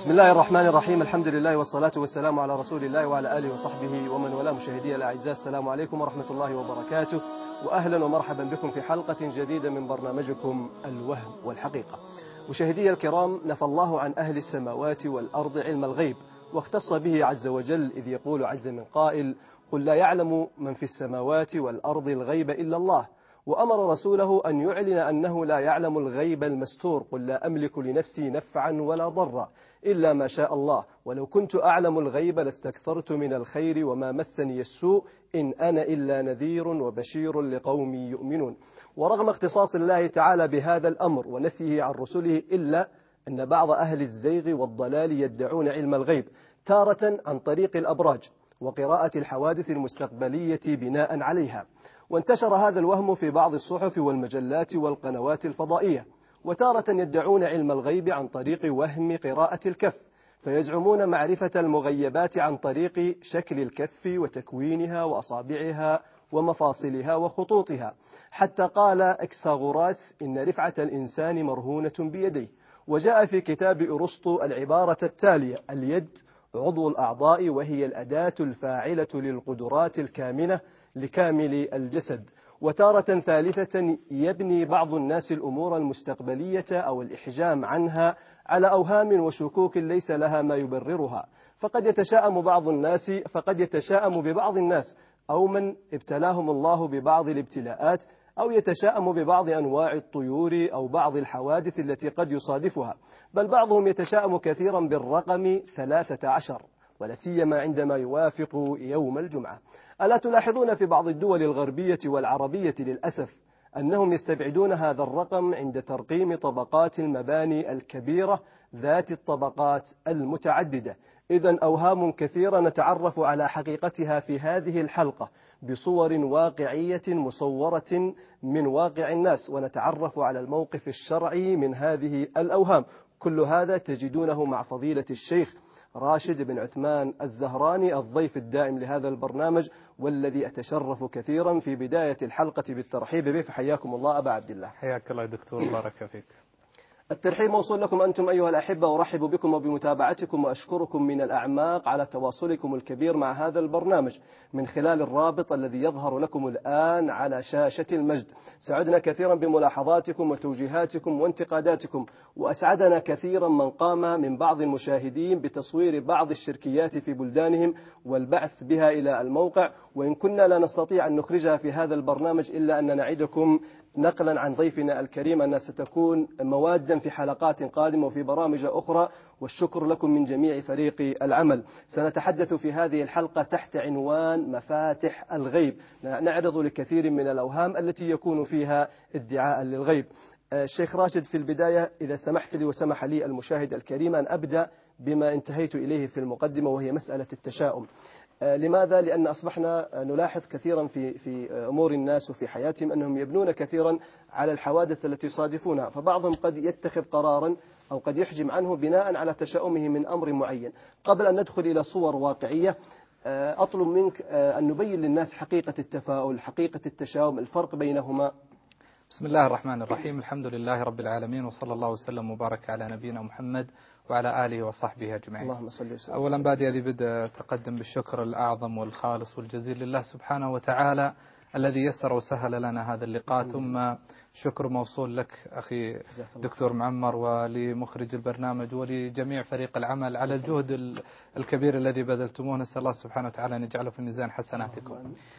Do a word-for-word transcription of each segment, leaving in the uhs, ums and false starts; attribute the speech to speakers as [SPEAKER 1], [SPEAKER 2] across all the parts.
[SPEAKER 1] بسم الله الرحمن الرحيم. الحمد لله والصلاة والسلام على رسول الله وعلى آله وصحبه ومن والاه. مشاهدي الأعزاء، السلام عليكم ورحمة الله وبركاته، وأهلا ومرحبا بكم في حلقة جديدة من برنامجكم الوهم والحقيقة. مشاهدي الكرام، نفى الله عن أهل السماوات والأرض علم الغيب، واختص به عز وجل إذ يقول عز من قائل: قل لا يعلم من في السماوات والأرض الغيب إلا الله. وأمر رسوله أن يعلن أنه لا يعلم الغيب المستور: قل لا أملك لنفسي نفعا ولا ضرا إلا ما شاء الله، ولو كنت أعلم الغيب لاستكثرت من الخير وما مسني السوء إن أنا إلا نذير وبشير لقوم يؤمنون. ورغم اختصاص الله تعالى بهذا الأمر ونفيه عن رسله، إلا أن بعض أهل الزيغ والضلال يدعون علم الغيب، تارة عن طريق الأبراج وقراءة الحوادث المستقبلية بناء عليها. وانتشر هذا الوهم في بعض الصحف والمجلات والقنوات الفضائية. وتارة يدعون علم الغيب عن طريق وهم قراءة الكف، فيزعمون معرفة المغيبات عن طريق شكل الكف وتكوينها وأصابعها ومفاصلها وخطوطها، حتى قال أكساغوراس: إن رفعة الإنسان مرهونة بيديه. وجاء في كتاب أرسطو العبارة التالية: اليد عضو الأعضاء، وهي الأداة الفاعلة للقدرات الكامنة لكامل الجسد. وتارة ثالثة يبني بعض الناس الأمور المستقبلية أو الإحجام عنها على أوهام وشكوك ليس لها ما يبررها، فقد يتشاءم بعض الناس فقد يتشاءم ببعض الناس أو من ابتلاهم الله ببعض الابتلاءات، أو يتشاءم ببعض أنواع الطيور أو بعض الحوادث التي قد يصادفها، بل بعضهم يتشاءم كثيرا بالرقم ثلاثة عشر، ولا سيما عندما يوافق يوم الجمعة. ألا تلاحظون في بعض الدول الغربية والعربية للأسف أنهم يستبعدون هذا الرقم عند ترقيم طبقات المباني الكبيرة ذات الطبقات المتعددة؟ إذن أوهام كثيرة نتعرف على حقيقتها في هذه الحلقة بصور واقعية مصورة من واقع الناس، ونتعرف على الموقف الشرعي من هذه الأوهام. كل هذا تجدونه مع فضيلة الشيخ راشد بن عثمان الزهراني، الضيف الدائم لهذا البرنامج، والذي أتشرف كثيرا في بداية الحلقة بالترحيب به. فحياكم الله أبا عبد الله.
[SPEAKER 2] حياك الله دكتور، بارك فيك.
[SPEAKER 1] الترحيب موصول لكم أنتم أيها الأحبة، أرحب بكم وبمتابعتكم، وأشكركم من الأعماق على تواصلكم الكبير مع هذا البرنامج من خلال الرابط الذي يظهر لكم الآن على شاشة المجد. سعدنا كثيرا بملاحظاتكم وتوجيهاتكم وانتقاداتكم، وأسعدنا كثيرا من قام من بعض المشاهدين بتصوير بعض الشركيات في بلدانهم والبعث بها إلى الموقع، وإن كنا لا نستطيع أن نخرجها في هذا البرنامج إلا أن نعدكم نقلا عن ضيفنا الكريم أنها ستكون موادا في حلقات قادمة وفي برامج أخرى، والشكر لكم من جميع فريق العمل. سنتحدث في هذه الحلقة تحت عنوان مفاتح الغيب، نعرض لكثير من الأوهام التي يكون فيها ادعاء للغيب. الشيخ راشد، في البداية إذا سمحت لي وسمح لي المشاهد الكريم أن أبدأ بما انتهيت إليه في المقدمة، وهي مسألة التشاؤم. لماذا؟ لأن أصبحنا نلاحظ كثيرا في في أمور الناس وفي حياتهم أنهم يبنون كثيرا على الحوادث التي يصادفونها، فبعضهم قد يتخذ قرارا أو قد يحجم عنه بناء على تشاؤمه من أمر معين. قبل أن ندخل إلى صور واقعية، أطلب منك أن نبين للناس حقيقة التفاؤل، حقيقة التشاؤم، الفرق بينهما.
[SPEAKER 2] بسم الله الرحمن الرحيم. الحمد لله رب العالمين، وصلى الله وسلم وبارك على نبينا محمد وعلى آله وصحبه أجمعين.
[SPEAKER 1] اللهم صل وسلم.
[SPEAKER 2] أولا بعد هذه بدأ تقدم بالشكر الأعظم والخالص والجزيل لله سبحانه وتعالى الذي يسر وسهل لنا هذا اللقاء، ثم شكر موصول لك أخي دكتور معمر ولمخرج البرنامج ولجميع فريق العمل على الجهد الكبير الذي بذلتموه. نسأل الله سبحانه وتعالى أن يجعله في ميزان حسناتكم.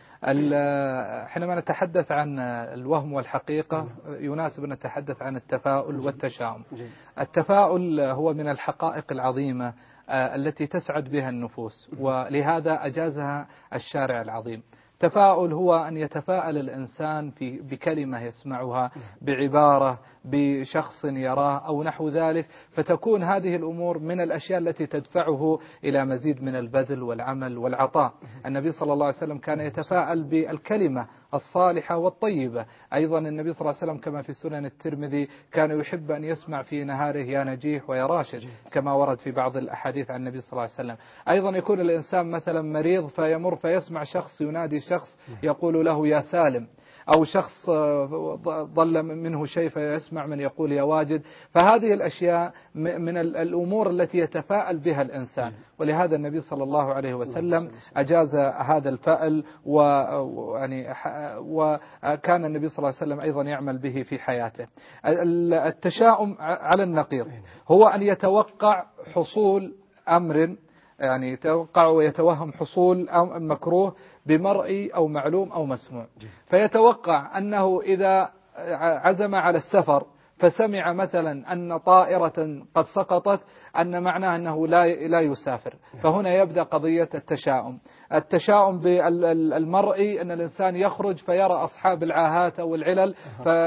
[SPEAKER 2] حينما نتحدث عن الوهم والحقيقة يناسب أن نتحدث عن التفاؤل والتشاؤم. التفاؤل هو من الحقائق العظيمة التي تسعد بها النفوس، ولهذا أجازها الشارع العظيم. التفاؤل هو أن يتفاءل الإنسان في بكلمة يسمعها، بعبارة، بشخص يراه أو نحو ذلك، فتكون هذه الأمور من الأشياء التي تدفعه إلى مزيد من البذل والعمل والعطاء. النبي صلى الله عليه وسلم كان يتفاءل بالكلمة الصالحة والطيبة. أيضا النبي صلى الله عليه وسلم كما في سنن الترمذي كان يحب أن يسمع في نهاره يا نجيح ويا راشد، كما ورد في بعض الأحاديث عن النبي صلى الله عليه وسلم. أيضا يكون الإنسان مثلا مريض فيمر فيسمع شخص ينادي شخص يقول له يا سالم. أو شخص ضل منه شيء فيسمع من يقول يا واجد. فهذه الأشياء من الأمور التي يتفاءل بها الإنسان، ولهذا النبي صلى الله عليه وسلم أجاز هذا الفأل، ويعني وكان النبي صلى الله عليه وسلم أيضا يعمل به في حياته. التشاؤم على النقيض هو أن يتوقع حصول أمر، يعني يتوقع ويتوهم حصول مكروه بمرئي أو معلوم أو مسموع، فيتوقع أنه إذا عزم على السفر فسمع مثلا أن طائرة قد سقطت أن معناه أنه لا لا يسافر، فهنا يبدأ قضية التشاؤم. التشاؤم بالمرئي أن الإنسان يخرج فيرى أصحاب العاهات أو العلل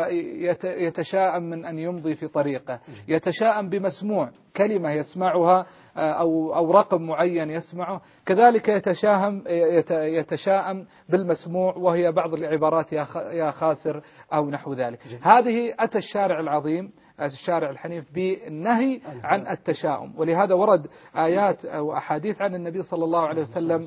[SPEAKER 2] فيتشاءم من أن يمضي في طريقه. يتشاءم بمسموع، كلمة يسمعها أو أو رقم معين يسمعه، كذلك يتشاهم يتشاءم بالمسموع وهي بعض العبارات يا خاسر أو نحو ذلك. هذه أتى الشارع العظيم الشارع الحنيف بالنهي عن التشاؤم، ولهذا ورد آيات أو أحاديث عن النبي صلى الله عليه وسلم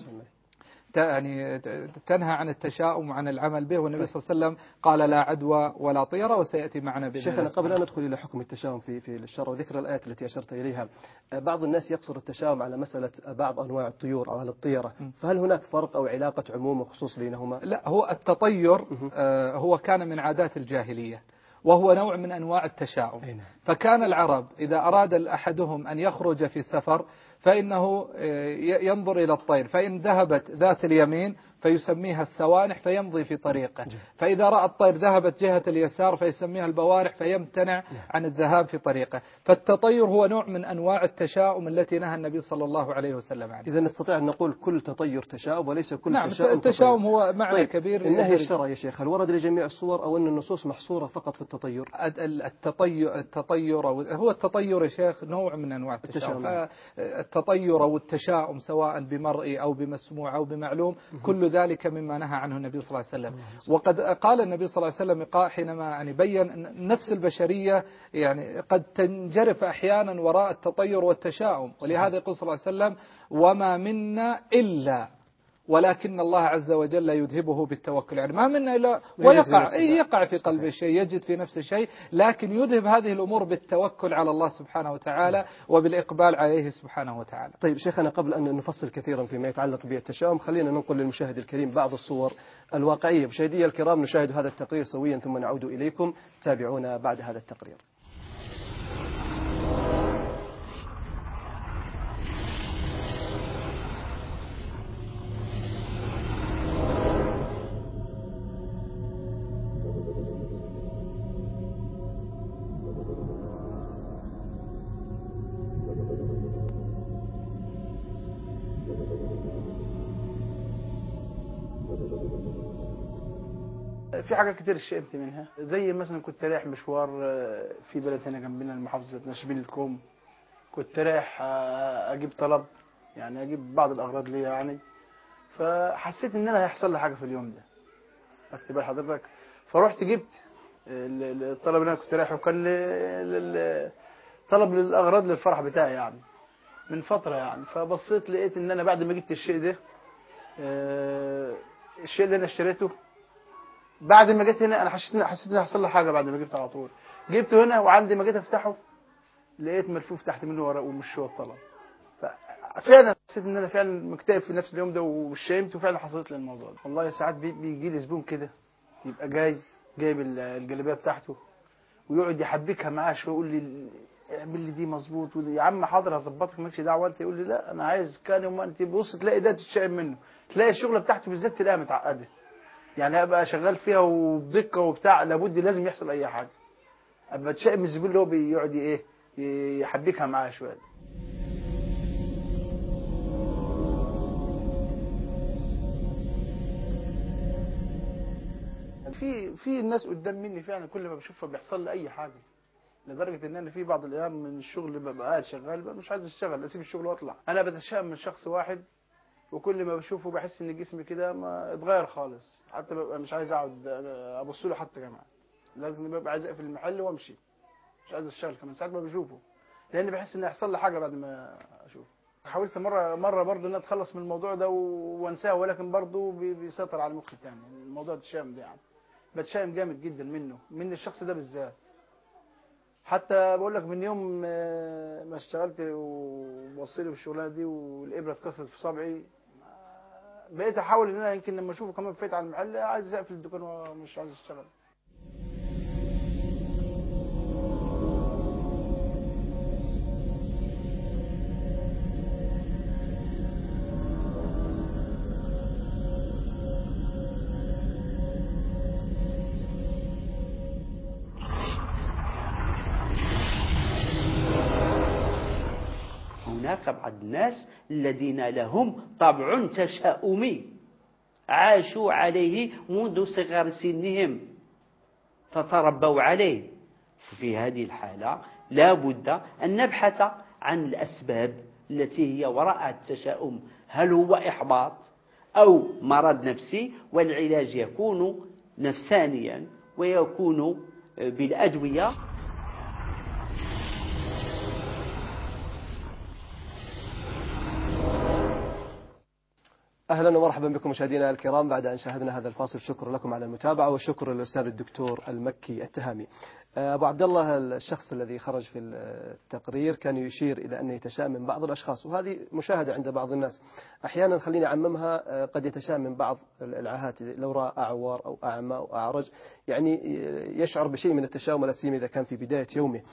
[SPEAKER 2] يعني تنهى عن التشاؤم وعن العمل به، والنبي صلى الله عليه وسلم قال لا عدوى ولا طيرة، وسيأتي معنا بإذن الله.
[SPEAKER 1] شيخنا قبل أن ندخل إلى حكم التشاؤم في في الشرع وذكر الآيات التي أشرت إليها، بعض الناس يقصر التشاؤم على مسألة بعض أنواع الطيور أو على الطيرة، فهل هناك فرق أو علاقة عموم وخصوص بينهما؟
[SPEAKER 2] لا، هو التطير هو كان من عادات الجاهلية، وهو نوع من أنواع التشاؤم. فكان العرب إذا أراد أحدهم أن يخرج في سفر فإنه ينظر إلى الطير، فإن ذهبت ذات اليمين فيسميها السوانح فيمضي في طريقه، فإذا رأى الطير ذهبت جهة اليسار فيسميها البوارح فيمتنع عن الذهاب في طريقه. فالتطير هو نوع من أنواع التشاؤم التي نهى النبي صلى الله عليه وسلم عنه.
[SPEAKER 1] إذا نستطيع أن نقول كل تطير تشاؤم وليس كل
[SPEAKER 2] نعم
[SPEAKER 1] تشاؤم
[SPEAKER 2] التشاؤم هو معنى
[SPEAKER 1] طيب.
[SPEAKER 2] كبير.
[SPEAKER 1] النهي الشرعي يا شيخ هل ورد لجميع الصور أو أن النصوص محصورة فقط في التطير؟
[SPEAKER 2] التطير التطير هو التطير يا شيخ نوع من أنواع التشاؤم. التطير والتشاؤم سواء بمرئي أو بمسموع أو بمعلوم كل ذلك مما نهى عنه النبي صلى الله عليه وسلم. وقد قال النبي صلى الله عليه وسلم حينما يعني بين نفس البشرية يعني قد تنجرف أحيانا وراء التطير والتشاؤم، ولهذا يقول صلى الله عليه وسلم وما منا إلا ولكن الله عز وجل يذهبه بالتوكل، يعني ما منا إلا ويقع يقع في قلبه شيء، يجد في نفسه شيء، لكن يذهب هذه الأمور بالتوكل على الله سبحانه وتعالى وبالإقبال عليه سبحانه وتعالى.
[SPEAKER 1] طيب شيخنا قبل أن نفصل كثيرا فيما يتعلق بالتشاؤم خلينا ننقل للمشاهد الكريم بعض الصور الواقعية. مشاهدي الكرام نشاهد هذا التقرير سويا ثم نعود إليكم، تابعونا بعد هذا التقرير.
[SPEAKER 3] في حاجات كتير شئمت منها، زي مثلا كنت رايح مشوار في بلد هنا جنبنا المحافظة نشبين الكوم، كنت رايح اجيب طلب يعني اجيب بعض الاغراض ليا يعني، فحسيت ان انا هيحصل لي حاجه في اليوم ده خدت بال حضرتك، فرحت جبت الطلب اللي انا كنت رايحه، وكان طلب للاغراض للفرح بتاعي يعني من فتره يعني. فبصيت لقيت ان انا بعد ما جبت الشيء ده الشيء اللي انا اشتريته بعد ما جيت هنا انا حسيت حسيت ان هيحصل لي حاجه بعد ما جبته على طول. جبته هنا وعندي ما جيت افتحه لقيت ملفوف تحت منه ورق ومش هو الطلب. ففعلا حسيت ان انا فعلا مكتئب في نفس اليوم ده وشيمت، وفعلا حصلت لي الموضوع ده. والله ساعات بيجي لي زبون كده يبقى جاي جايب الجلابيه بتاعته ويقعد يحبكها معاه شويه، يقول لي اعمل لي دي مظبوط، يا عم حاضر هظبطك مالكش دعوه انت. يقول لي لا انا عايز كان يوم انت بص تلاقي ده تتشائم منه، تلاقي الشغله بتاعته بالذات تلاقيها متعقده، يعني ابقى شغال فيها وبدقه وبتاع لابد لازم يحصل اي حاجه، ابقى تشائم من الزبون اللي هو بيقعد ايه يحبكها معاه شويه. في في الناس قدام مني فعلا كل ما بشوفها بيحصل لي اي حاجه، لدرجه ان انا في بعض الايام من الشغل ببقى قاعد شغال بقى مش عايز اشتغل، اسيب الشغل واطلع. انا بتشائم من شخص واحد وكل ما بشوفه بحس ان جسمي كده ما اتغير خالص، حتى ببقى مش عايز اقعد ابص له حتى كمان، لازم ببقى عايز اقفل المحل وامشي، مش عايز اشتغل كمان ساعات ما بشوفه، لان بحس ان هيحصل لي حاجه بعد ما اشوفه. حاولت مره مره برضه ان اتخلص من الموضوع ده وانساه، ولكن برضه بيسيطر على مخي تاني الموضوع التشاؤم ده يعني. بتشائم جامد جدا منه، من الشخص ده بالذات. حتى بقول لك من يوم ما اشتغلت ووصلي في الشغلانه دي والابره اتكسرت في صبعي، بقيت احاول ان انا يمكن لما اشوفه كمان فايت على المحل عايز اقفل الدكان ومش عايز اشتغل.
[SPEAKER 4] هناك بعض الناس الذين لهم طبع تشاؤمي عاشوا عليه منذ صغر سنهم فتربوا عليه. في هذه الحالة لا بد أن نبحث عن الأسباب التي هي وراء التشاؤم، هل هو إحباط أو مرض نفسي؟ والعلاج يكون نفسانيا ويكون بالأدوية.
[SPEAKER 1] أهلا ومرحبا بكم مشاهدينا الكرام. بعد أن شاهدنا هذا الفاصل، شكر لكم على المتابعة وشكر للأستاذ الدكتور المكي التهامي. أبو عبد الله، الشخص الذي خرج في التقرير كان يشير إلى أنه يتشائم من بعض الأشخاص، وهذه مشاهدة عند بعض الناس. أحيانا خليني أعممها، قد يتشائم من بعض العاهات، لو رأى أعور أو أعمى أو أعرج يعني يشعر بشيء من التشاؤم، لا سيما إذا كان في بداية يومه.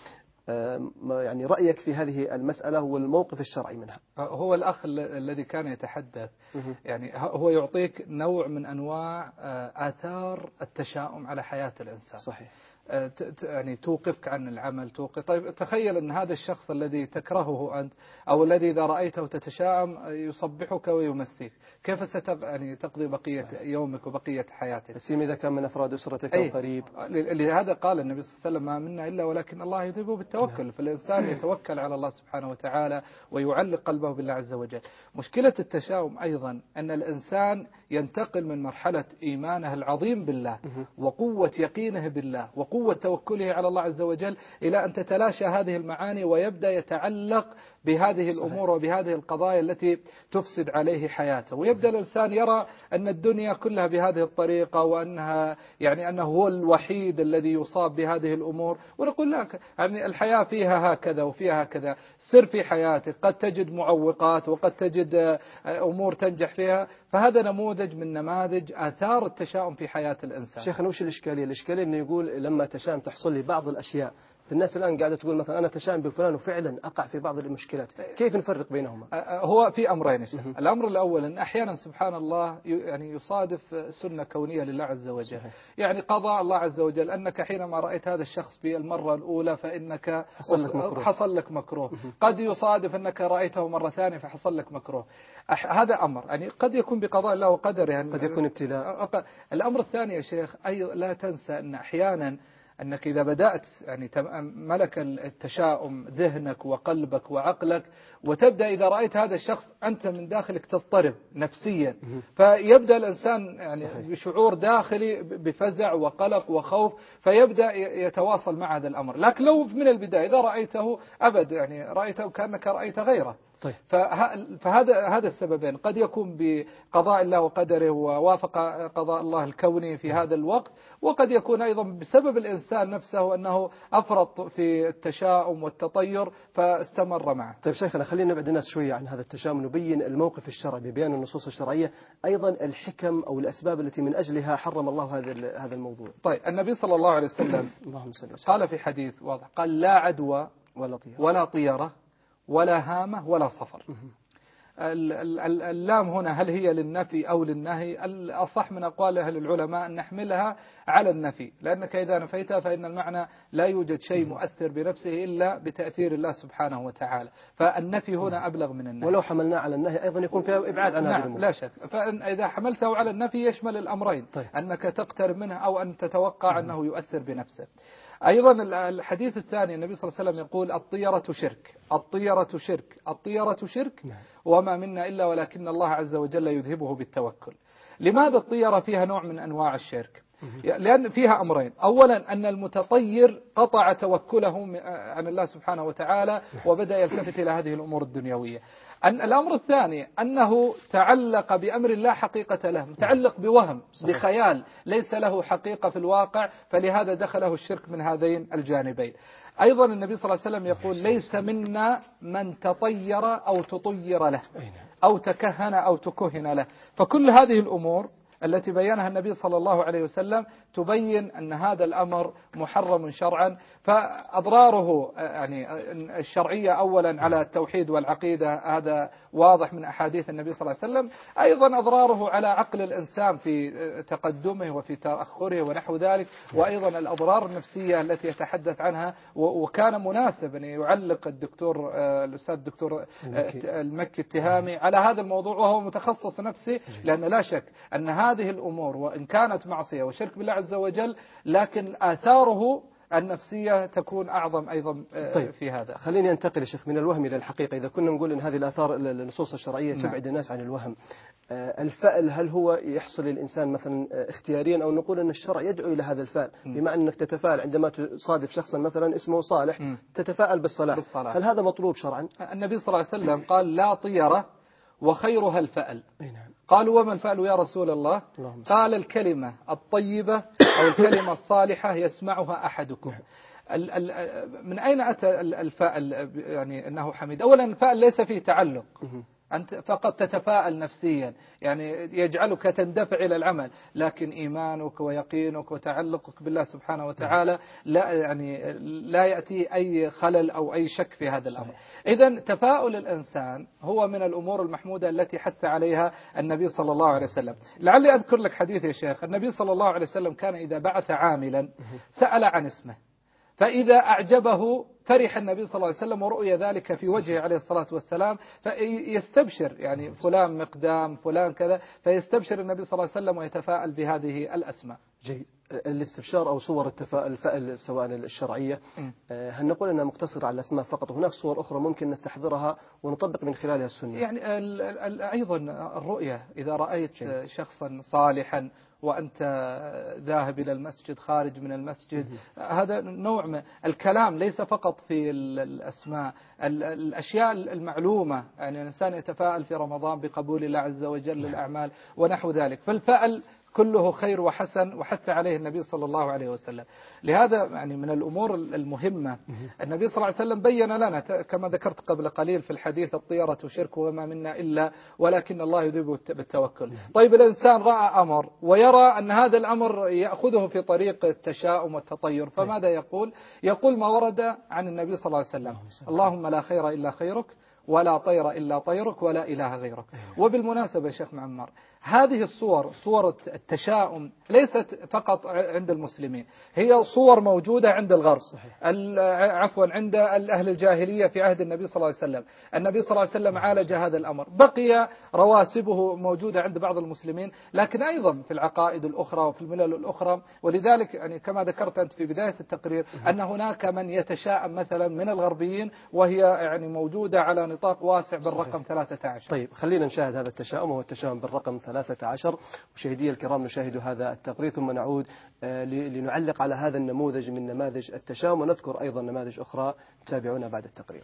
[SPEAKER 1] يعني رأيك في هذه المسألة والموقف الشرعي منها؟
[SPEAKER 2] هو الأخ الذي كان يتحدث يعني هو يعطيك نوع من أنواع آثار التشاؤم على حياة الإنسان.
[SPEAKER 1] صحيح.
[SPEAKER 2] يعني توقفك عن العمل، توقف. طيب تخيل أن هذا الشخص الذي تكرهه أنت أو الذي إذا رأيته تتشائم يصبحك ويمسيك، كيف ستق... يعني تقضي بقية صحيح. يومك وبقية حياتك؟
[SPEAKER 1] سيما إذا كان من أفراد أسرتك أو قريب.
[SPEAKER 2] لهذا قال النبي صلى الله عليه وسلم: ما منا إلا ولكن الله يذهبه بالتوكل. نعم. فالإنسان يتوكل على الله سبحانه وتعالى ويعلق قلبه بالله عز وجل. مشكلة التشاؤم أيضا أن الإنسان ينتقل من مرحلة إيمانه العظيم بالله وقوة يقينه بالله وقوة توكله على الله عز وجل إلى أن تتلاشى هذه المعاني ويبدأ يتعلق بهذه الأمور وبهذه القضايا التي تفسد عليه حياته، ويبدأ الإنسان يرى أن الدنيا كلها بهذه الطريقة وأنها يعني أنه هو الوحيد الذي يصاب بهذه الأمور. ونقول لك يعني الحياة فيها هكذا وفيها هكذا، سر في حياتك قد تجد معوقات وقد تجد أمور تنجح فيها. فهذا نموذج من نماذج آثار التشاؤم في حياة الإنسان.
[SPEAKER 1] شيخنا وش الإشكالية؟ الإشكالية أنه يقول لما تشاؤم تحصل لي بعض الأشياء. الناس الآن قاعدة تقول مثلا أنا تشاؤم بفلان وفعلا أقع في بعض المشكلات، كيف نفرق بينهما؟
[SPEAKER 2] هو في أمرين. الأمر الأول أن أحيانا سبحان الله يعني يصادف سنة كونية لله عز وجل. يعني قضاء الله عز وجل أنك حينما رأيت هذا الشخص في المرة الأولى فإنك
[SPEAKER 1] حصل لك مكروه,
[SPEAKER 2] حصل لك مكروه. قد يصادف أنك رأيته مرة ثانية فحصل لك مكروه. هذا أمر يعني قد يكون بقضاء الله وقدره، يعني
[SPEAKER 1] قد يكون ابتلاء.
[SPEAKER 2] الأمر الثاني يا شيخ، أي لا تنسى أن أحيانا أنك إذا بدأت يعني ملك التشاؤم ذهنك وقلبك وعقلك، وتبدأ إذا رأيت هذا الشخص أنت من داخلك تضطرب نفسيا، فيبدأ الإنسان يعني صحيح. بشعور داخلي بفزع وقلق وخوف، فيبدأ يتواصل مع هذا الأمر. لكن لو من البداية إذا رأيته أبد يعني رأيته كأنك رأيت غيره.
[SPEAKER 1] طيب.
[SPEAKER 2] فهذا هذا السببين، قد يكون بقضاء الله وقدره ووافق قضاء الله الكوني في هذا الوقت، وقد يكون أيضا بسبب الإنسان نفسه أنه أفرط في التشاؤم والتطير فاستمر معه.
[SPEAKER 1] طيب شيخنا خلينا نبعد الناس شوية عن هذا التشاؤم، نبين الموقف الشرعي ببيان النصوص الشرعية، أيضا الحكم أو الأسباب التي من أجلها حرم الله هذا هذا الموضوع.
[SPEAKER 2] طيب النبي صلى الله عليه وسلم قال في حديث واضح، قال: لا عدوى ولا طيرة ولا طيرة ولا هامة ولا صفر. اللام هنا هل هي للنفي أو للنهي؟ الأصح من أقوال أهل العلماء أن نحملها على النفي، لأنك إذا نفيتها فإن المعنى لا يوجد شيء مؤثر بنفسه إلا بتأثير الله سبحانه وتعالى، فالنفي هنا أبلغ من النهي.
[SPEAKER 1] ولو حملناه على النهي أيضا يكون فيها إبعاد عن هذه
[SPEAKER 2] نعم
[SPEAKER 1] الأمور.
[SPEAKER 2] لا شك. فإذا حملته على النفي يشمل الأمرين.
[SPEAKER 1] طيب.
[SPEAKER 2] أنك تقترب منه أو أن تتوقع أنه يؤثر بنفسه. أيضا الحديث الثاني النبي صلى الله عليه وسلم يقول: الطيرة شرك، الطيرة شرك، الطيرة شرك، وما منا إلا ولكن الله عز وجل يذهبه بالتوكل. لماذا الطيرة فيها نوع من أنواع الشرك؟ لأن فيها أمرين. أولا أن المتطير قطع توكله عن الله سبحانه وتعالى وبدأ يلتفت إلى هذه الأمور الدنيوية. أن الأمر الثاني أنه تعلق بأمر الله حقيقة له، متعلق بوهم بخيال ليس له حقيقة في الواقع، فلهذا دخله الشرك من هذين الجانبين. أيضا النبي صلى الله عليه وسلم يقول ليس منا من تطير أو تطير له أو تكهن أو تكهن له. فكل هذه الأمور التي بينها النبي صلى الله عليه وسلم تبين أن هذا الأمر محرم شرعا. فأضراره يعني الشرعية أولا على التوحيد والعقيدة هذا واضح من أحاديث النبي صلى الله عليه وسلم، أيضا أضراره على عقل الإنسان في تقدمه وفي تأخره ونحو ذلك، وأيضا الأضرار النفسية التي يتحدث عنها. وكان مناسب أن يعلق الدكتور الأستاذ الدكتور المكي التهامي على هذا الموضوع وهو متخصص نفسي، لأن لا شك أن هذه الأمور وإن كانت معصية وشرك بالله عز وجل لكن آثاره النفسية تكون أعظم أيضا
[SPEAKER 1] طيب
[SPEAKER 2] في هذا.
[SPEAKER 1] خليني أنتقل يا شيخ من الوهم إلى الحقيقة. إذا كنا نقول أن هذه الآثار النصوص الشرعية نعم. تبعد الناس عن الوهم، الفأل هل هو يحصل للإنسان مثلا اختياريا، أو نقول أن الشرع يدعو إلى هذا الفأل، بما أنك تتفاءل عندما تصادف شخصا مثلا اسمه صالح م. تتفاءل بالصلاح. بالصلاح، هل هذا مطلوب شرعا؟ النبي
[SPEAKER 2] صلى الله عليه وسلم قال لا طيرة وخيرها الفأل. قالوا وما الفأل يا رسول الله؟ قال الكلمة الطيبة أو الكلمة الصالحة يسمعها أحدكم. من أين أتى الفأل يعني أنه حميد؟ أولا الفأل ليس فيه تعلق، أنت فقط تتفاءل نفسيا يعني يجعلك تندفع إلى العمل، لكن إيمانك ويقينك وتعلقك بالله سبحانه وتعالى لا يعني لا يأتي أي خلل أو أي شك في هذا الأمر. إذن تفاؤل الإنسان هو من الأمور المحمودة التي حث عليها النبي صلى الله عليه وسلم. لعلي أذكر لك حديث يا شيخ. النبي صلى الله عليه وسلم كان إذا بعث عاملا سأل عن اسمه، فإذا أعجبه فرح النبي صلى الله عليه وسلم ورؤي ذلك في وجهه عليه الصلاة والسلام، فيستبشر يعني فلان مقدام فلان كذا، فيستبشر النبي صلى الله عليه وسلم ويتفاءل بهذه الأسماء.
[SPEAKER 1] جيد. الاستبشار أو صور التفاؤل الفأل سواء الشرعية هل نقول أنها مقتصرة على الأسماء فقط؟ هناك صور أخرى ممكن نستحضرها ونطبق من خلالها السنة.
[SPEAKER 2] يعني ال ال أيضا الرؤية، إذا رأيت جيد. شخصا صالحا وأنت ذاهب إلى المسجد خارج من المسجد، هذا نوع من الكلام ليس فقط في الأسماء، الأشياء المعلومة. يعني الإنسان يتفاءل في رمضان بقبول الله عز وجل للأعمال ونحو ذلك. فالفأل كله خير وحسن وحث عليه النبي صلى الله عليه وسلم. لهذا يعني من الأمور المهمة النبي صلى الله عليه وسلم بين لنا كما ذكرت قبل قليل في الحديث الطيرة شرك وما منا إلا ولكن الله يذيب بالتوكل. طيب الإنسان رأى أمر ويرى أن هذا الأمر يأخذه في طريق التشاؤم والتطير، فماذا يقول؟ يقول ما ورد عن النبي صلى الله عليه وسلم: اللهم لا خير إلا خيرك ولا طير إلا طيرك ولا إله غيرك. وبالمناسبة يا شيخ معمر، هذه الصور صور التشاؤم ليست فقط عند المسلمين، هي صور موجودة عند الغرب، عفوا عند أهل الجاهلية في عهد النبي صلى الله عليه وسلم. النبي صلى الله عليه وسلم عالج هذا الأمر، بقي رواسبه موجودة عند بعض المسلمين، لكن أيضا في العقائد الأخرى وفي الملل الأخرى. ولذلك يعني كما ذكرت أنت في بداية التقرير أن هناك من يتشاءم مثلا من الغربيين، وهي يعني موجودة على نطاق واسع بالرقم ثلاثة عشر.
[SPEAKER 1] طيب خلينا نشاهد هذا التشاؤم، وهو التشاؤم بالرقم ثلاثة عشر. مشاهدي الكرام نشاهد هذا التقرير ثم نعود لنعلق على هذا النموذج من نماذج التشاؤم، ونذكر أيضا نماذج أخرى. تابعونا بعد التقرير.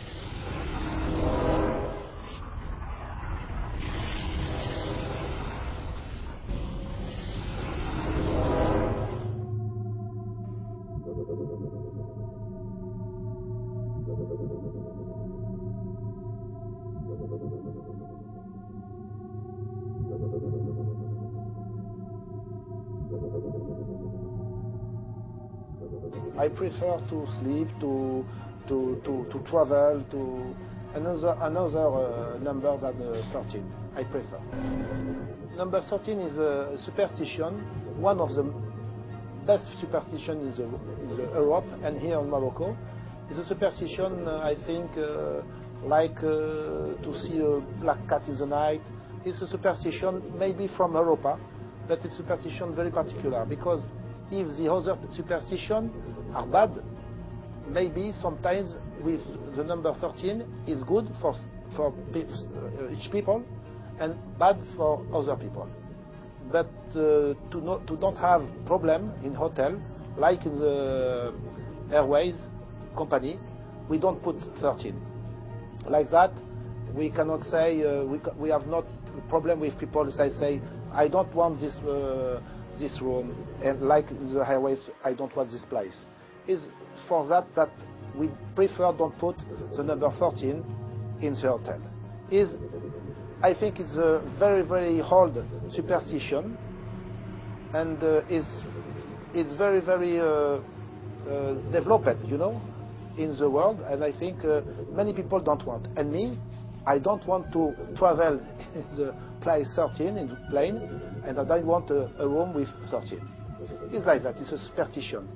[SPEAKER 5] I prefer to sleep, to to to, to travel, to another another uh, number than uh, thirteen. I prefer. Number thirteen is a superstition. One of the best superstition is uh, is uh, Europe and here in Morocco. It's a superstition uh, I think uh, like uh, to see a black cat in the night. It's a superstition maybe from Europa, but it's a superstition very particular, because if the other superstition are bad, maybe sometimes with the number thirteen is good for for each people and bad for other people. But uh, to, not, to don't have problem in hotel, like in the airways company, we don't put thirteen. Like that, we cannot say, uh, we, we have not a problem with people say, say I don't want this, uh, this room, and like in the airways, I don't want this place. Is for that that we prefer don't put the number thirteen in the hotel. Is I think it's a very, very old superstition, and uh, is is very, very uh, uh, developed, you know, in the world. And I think uh, many people don't want. And me, I don't want to travel in the place thirteen in the plane, and I don't want a, a room with thirteen. It's like that. It's a superstition.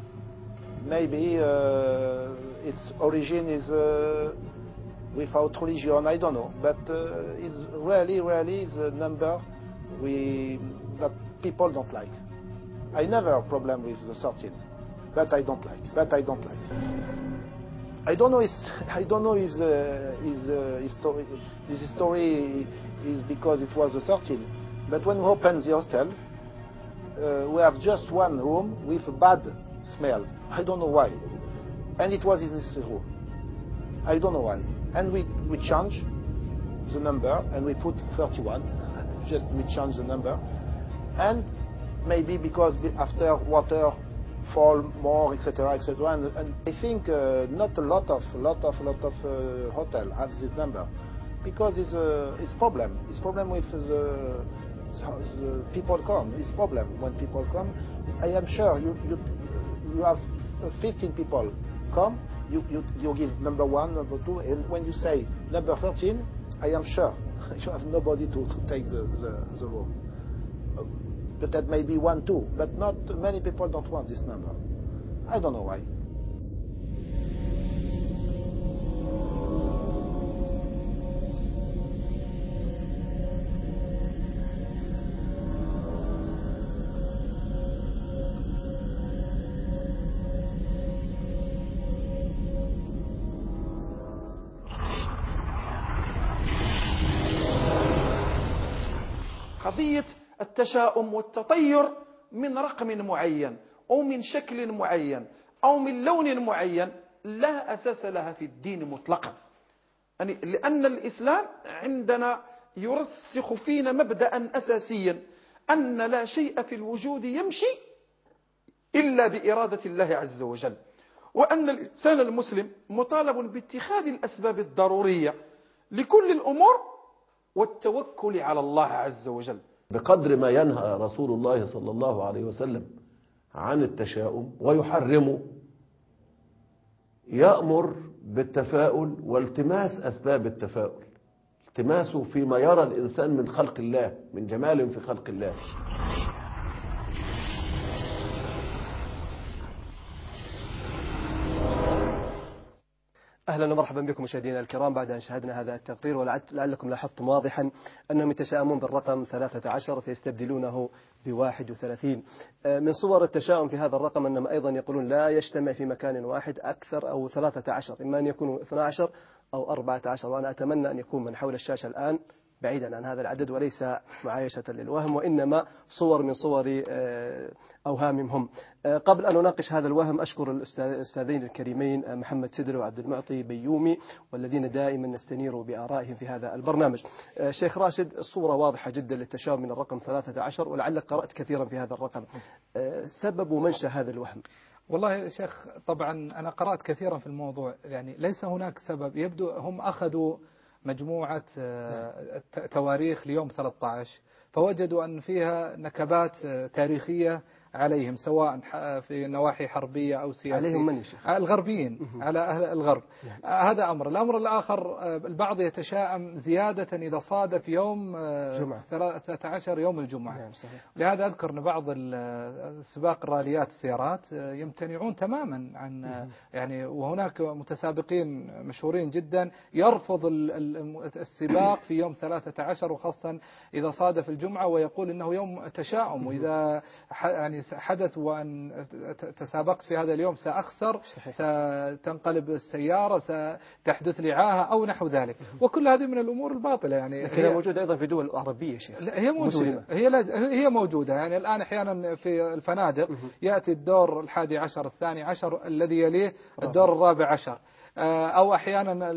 [SPEAKER 5] Maybe uh, its origin is. Uh, Without religion, I don't know, but uh, it's really, really the number we that people don't like. I never have a problem with the thirteen, but I don't like. But I don't like. I don't know. If, I don't know if the is uh, story, this story is because it was the thirteen. But when we open the hostel, uh, we have just one room with a bad smell. I don't know why, and it was in this room. I don't know why. And we, we change the number and we put thirty-one. Just we change the number. And maybe because after water fall more, et cetera, et cetera. And, and I think uh, not a lot of, lot of, lot of uh, hotel have this number because it's a it's problem. It's problem with the, the people come. It's problem when people come. I am sure you you you have fifteen people come. You, you, you give number one, number two, and when you say number thirteen, I am sure you have nobody to, to take the, the, the room. Uh, but that may be one, two, but not many people don't want this number. I don't know why.
[SPEAKER 6] قضية التشاؤم والتطير من رقم معين أو من شكل معين أو من لون معين لا أساس لها في الدين مطلقا، يعني لأن الإسلام عندنا يرسخ فينا مبدأ أساسيا أن لا شيء في الوجود يمشي إلا بإرادة الله عز وجل، وأن الإنسان المسلم مطالب باتخاذ الأسباب الضرورية لكل الأمور والتوكل على الله عز وجل.
[SPEAKER 7] بقدر ما ينهى رسول الله صلى الله عليه وسلم عن التشاؤم ويحرمه، يأمر بالتفاؤل والتماس أسباب التفاؤل، التماسه فيما يرى الإنسان من خلق الله، من جمال في خلق الله.
[SPEAKER 1] أهلا ومرحبا بكم مشاهدينا الكرام. بعد أن شاهدنا هذا التقرير ولعلكم لاحظتم واضحا أنهم يتشائمون بالرقم ثلاثة عشر فيستبدلونه بواحد وثلاثين. من صور التشاؤم في هذا الرقم أنهم أيضا يقولون لا يجتمع في مكان واحد أكثر أو ثلاثة عشر، إما أن يكونوا اثني عشر أو أربعة عشر، وأنا أتمنى أن يكون من حول الشاشة الآن بعيدا عن هذا العدد وليس معايشة للوهم، وإنما صور من صور أوهامهم هم. قبل أن نناقش هذا الوهم أشكر الأستاذين الكريمين محمد سدل وعبد المعطي بيومي، والذين دائما نستنير بآرائهم في هذا البرنامج. شيخ راشد، الصورة واضحة جدا للتشاؤم من الرقم ثلاثة عشر، ولعلك قرأت كثيرا في هذا الرقم. سبب ومنشأ هذا الوهم؟
[SPEAKER 2] والله يا شيخ طبعا أنا قرأت كثيرا في الموضوع، يعني ليس هناك سبب. يبدو هم أخذوا مجموعة تواريخ ليوم ثلاثة عشر فوجدوا أن فيها نكبات تاريخية عليهم، سواء في نواحي حربية أو سياسية. عليهم من يشيخ؟ الغربيين، على أهل الغرب. هذا أمر. الأمر الآخر البعض يتشائم زيادة إذا صادف يوم جمعة. ثلاثة عشر يوم الجمعة. نعم صحيح. لهذا أذكر أن بعض سباق الراليات السيارات يمتنعون تماما عن يعني، وهناك متسابقين مشهورين جدا يرفض السباق في يوم ثلاثة عشر، وخاصة إذا صادف الجمعة، ويقول إنه يوم تشاؤم، وإذا يعني يعني حدث وأن تسابقت في هذا اليوم سأخسر، ستنقلب السيارة، ستحدث لي عاهة أو نحو ذلك، وكل هذه من الأمور الباطلة. يعني
[SPEAKER 1] لكن هي موجودة أيضا في دول عربية شيخ.
[SPEAKER 2] هي موجودة، هي هي موجودة. يعني الآن أحيانا في الفنادق يأتي الدور الحادي عشر الثاني عشر الذي يليه الدور الرابع عشر، أو أحيانا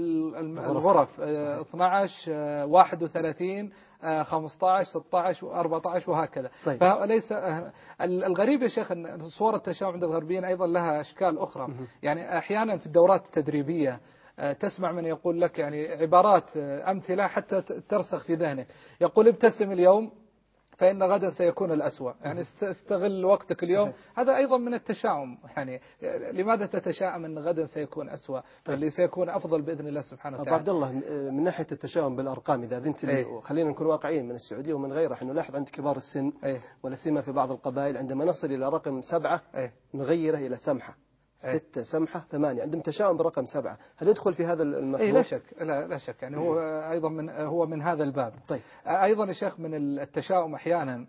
[SPEAKER 2] الغرف اثني عشر واحد وثلاثين خمسة عشر ستة عشر أربعة عشر وهكذا.
[SPEAKER 1] طيب.
[SPEAKER 2] فليس الغريب يا شيخ أن صور التشاؤم عند الغربيين أيضا لها أشكال أخرى. يعني أحيانا في الدورات التدريبية تسمع من يقول لك يعني عبارات أمثلة حتى ترسخ في ذهنك، يقول ابتسم اليوم فإن غدا سيكون الأسوأ. يعني استغل وقتك اليوم. صحيح. هذا أيضا من التشاؤم. يعني لماذا تتشائم أن غدا سيكون أسوأ؟ طيب. اللي سيكون أفضل بإذن الله سبحانه وتعالى.
[SPEAKER 1] عبد الله، من ناحية التشاؤم بالأرقام إذا أذنت لي،
[SPEAKER 2] أيه.
[SPEAKER 1] خلينا نكون واقعيين من السعودية ومن غيرها. نحن نلاحظ عند كبار السن
[SPEAKER 2] أيه.
[SPEAKER 1] ولا سيما في بعض القبائل عندما نصل إلى رقم سبعة
[SPEAKER 2] أيه.
[SPEAKER 1] نغيره إلى سمحة، ستة سمحة ثمانية، عندهم تشاؤم برقم سبعة. هل يدخل في هذا المفهوم؟
[SPEAKER 2] أي لا شك، لا, لا شك. يعني هو أيضا من هو من هذا الباب.
[SPEAKER 1] طيب.
[SPEAKER 2] أيضا يا شيخ من التشاؤم أحيانا،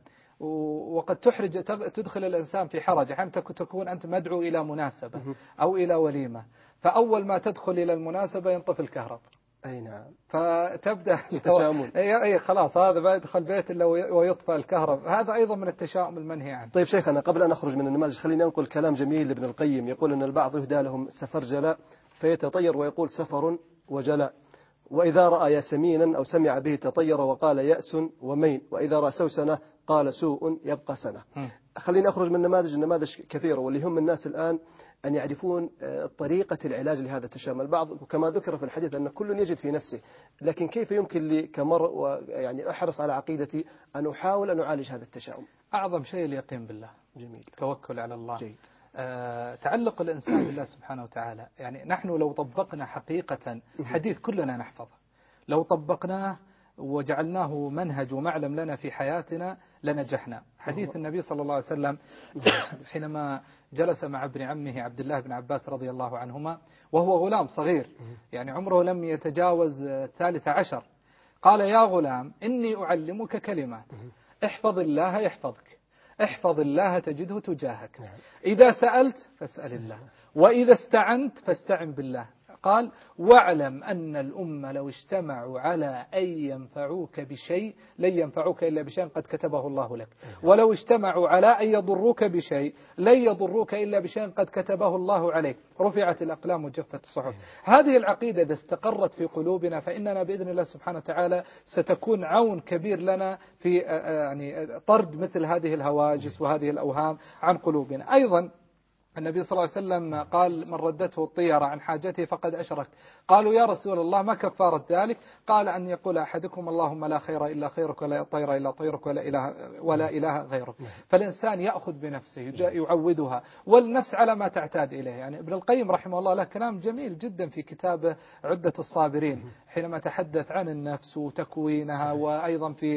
[SPEAKER 2] وقد تحرج تدخل الإنسان في حرج. أحيانا تكون أنت مدعو إلى مناسبة أو إلى وليمة، فأول ما تدخل إلى المناسبة ينطفي الكهرباء.
[SPEAKER 1] أي نعم.
[SPEAKER 2] فتبدأ
[SPEAKER 1] التشاؤم.
[SPEAKER 2] أي خلاص هذا ما يدخل بيت إلا ويطفى الكهرباء. هذا أيضا من التشاؤم المنهي عنه.
[SPEAKER 1] طيب شيخنا، قبل أن نخرج من النماذج خلينا ننقل كلام جميل لابن القيم، يقول أن البعض يهدى لهم سفرجلاء فيتطير ويقول سفر وجلاء، وإذا رأى ياسمينا أو سمع به تطير وقال يأس ومين، وإذا رأى سوسنة قال سوء يبقى سنة. خلينا أخرج من النماذج النماذج كثيرة، واللي هم الناس الآن أن يعرفون طريقة العلاج لهذا التشاؤم. البعض وكما ذكر في الحديث أن كل يجد في نفسه، لكن كيف يمكن لي كمرء يعني أحرص على عقيدتي أن أحاول أن أعالج هذا التشاؤم؟
[SPEAKER 2] أعظم شيء اليقين بالله.
[SPEAKER 1] جميل.
[SPEAKER 2] توكل على الله.
[SPEAKER 1] جيد.
[SPEAKER 2] أه تعلق الإنسان بالله سبحانه وتعالى. يعني نحن لو طبقنا حقيقة حديث كلنا نحفظه، لو طبقناه وجعلناه منهج ومعلم لنا في حياتنا لنجحنا. حديث النبي صلى الله عليه وسلم حينما جلس مع ابن عمه عبد الله بن عباس رضي الله عنهما وهو غلام صغير، يعني عمره لم يتجاوز الثالث عشر، قال يا غلام إني أعلمك كلمات، احفظ الله يحفظك، احفظ الله تجده تجاهك، إذا سألت فاسأل الله، وإذا استعنت فاستعن بالله. قال واعلم أن الأمة لو اجتمعوا على أن ينفعوك بشيء لن ينفعوك إلا بشيء قد كتبه الله لك، ولو اجتمعوا على أن يضروك بشيء لن يضروك إلا بشيء قد كتبه الله عليك، رفعت الأقلام وجفت الصحف. هذه العقيدة إذا استقرت في قلوبنا فإننا بإذن الله سبحانه وتعالى ستكون عون كبير لنا في يعني طرد مثل هذه الهواجس وهذه الأوهام عن قلوبنا. أيضا النبي صلى الله عليه وسلم قال من ردته الطيرة عن حاجته فقد أشرك. قالوا يا رسول الله ما كفارة ذلك؟ قال أن يقول أحدكم اللهم لا خير إلا خيرك ولا طير إلا طيرك ولا إله, ولا إله غيرك. فالإنسان يأخذ بنفسه يعودها، والنفس على ما تعتاد إليه. يعني ابن القيم رحمه الله له كلام جميل جدا في كتابه عدة الصابرين حينما تحدث عن النفس وتكوينها، وأيضا في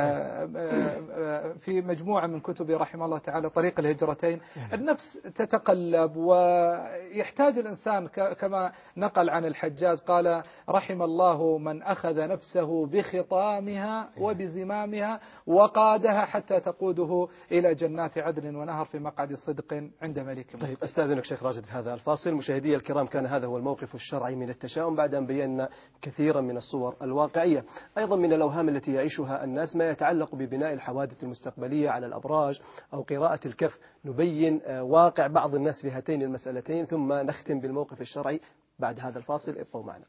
[SPEAKER 2] في مجموعة من كتبه رحمه الله تعالى طريق الهجرتين. النفس تتقلب ويحتاج الإنسان كما نقل عن الحجاج قال رحم الله من أخذ نفسه بخطامها وبزمامها وقادها حتى تقوده إلى جنات عدن ونهر في مقعد صدق عند ملك.
[SPEAKER 1] طيب أستاذنك شيخ راشد في هذا الفاصل. مشاهدي الكرام، كان هذا هو الموقف الشرعي من التشاؤم بعد أن بينا كثيرا من الصور الواقعية. أيضا من الأوهام التي يعيشها الناس ما يتعلق ببناء الحوادث المستقبلية على الأبراج أو قراءة الكف. نبين واقع بعض الناس في هاتين المسألتين ثم نختم بالموقف الشرعي بعد هذا الفاصل. ابقوا معنا.